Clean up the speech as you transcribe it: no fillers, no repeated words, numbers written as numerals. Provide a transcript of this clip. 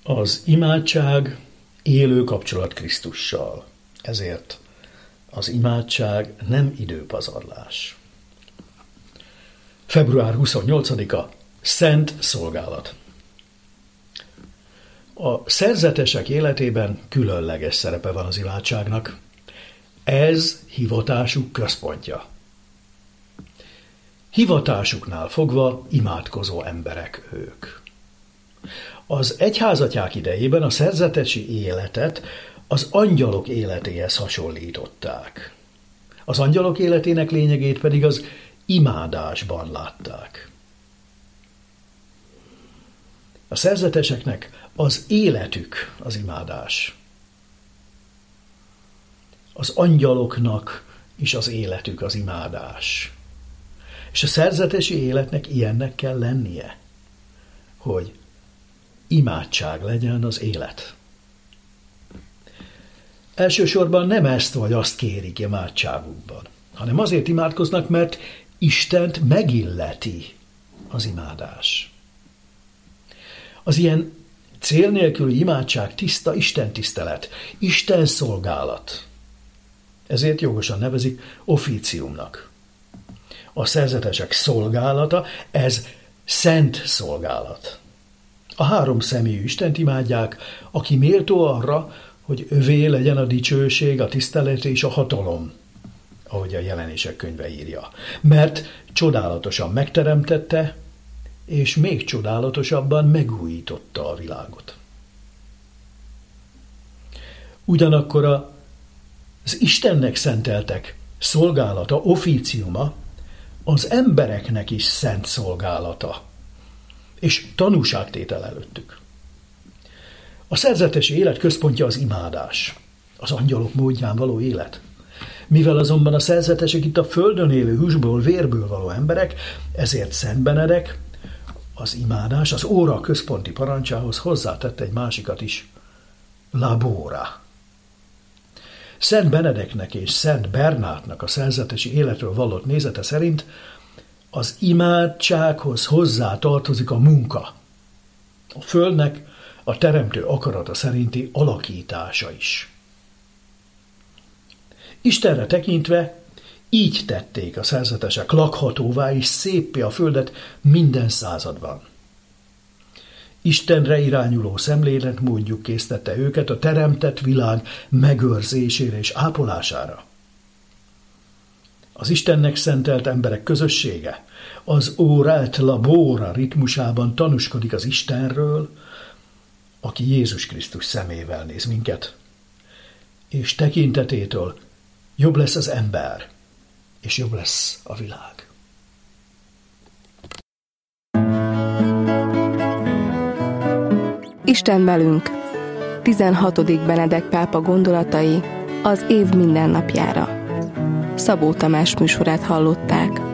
Az imádság élő kapcsolat Krisztussal, ezért az imádság nem időpazarlás. Február 28-a Szent Szolgálat. A szerzetesek életében különleges szerepe van az imádságnak. Ez hivatásuk központja. Hivatásuknál fogva imádkozó emberek ők. Az egyházatják idejében a szerzetesi életet az angyalok életéhez hasonlították. Az angyalok életének lényegét pedig az imádásban látták. A szerzeteseknek az életük az imádás. Az angyaloknak is az életük az imádás. És a szerzetesi életnek ilyennek kell lennie, hogy imádság legyen az élet. Elsősorban nem ezt vagy azt kérik imádságukban, hanem azért imádkoznak, mert Istent megilleti az imádás. Az ilyen cél nélküli imádság tiszta istentisztelet, Isten szolgálat. Ezért jogosan nevezik ofíciumnak. A szerzetesek szolgálata, ez szent szolgálat. A három személyű Istent imádják, aki méltó arra, hogy övé legyen a dicsőség, a tisztelet és a hatalom, ahogy a Jelenések könyve írja. Mert csodálatosan megteremtette, és még csodálatosabban megújította a világot. Ugyanakkor az Istennek szenteltek szolgálata, ofíciuma az embereknek is szent szolgálata, és tanúságtétel előttük. A szerzetesi élet központja az imádás, az angyalok módján való élet. Mivel azonban a szerzetesek itt a földön élő húsból, vérből való emberek, ezért Szent Benedek az imádás az óra központi parancsához hozzátette egy másikat is, labora. Szent Benedeknek és Szent Bernátnak a szerzetesi életről vallott nézete szerint az imádsághoz hozzá tartozik a munka. A földnek a teremtő akarata szerinti alakítása is. Istenre tekintve így tették a szerzetesek lakhatóvá és széppé a földet minden században. Istenre irányuló szemléletmódjuk késztette őket a teremtett világ megőrzésére és ápolására. Az Istennek szentelt emberek közössége az ora et labora ritmusában tanúskodik az Istenről, aki Jézus Krisztus szemével néz minket, és tekintetétől jobb lesz az ember, és jobb lesz a világ. Isten velünk. 16. Benedek pápa gondolatai az év mindennapjára. Szabó Tamás műsorát hallották.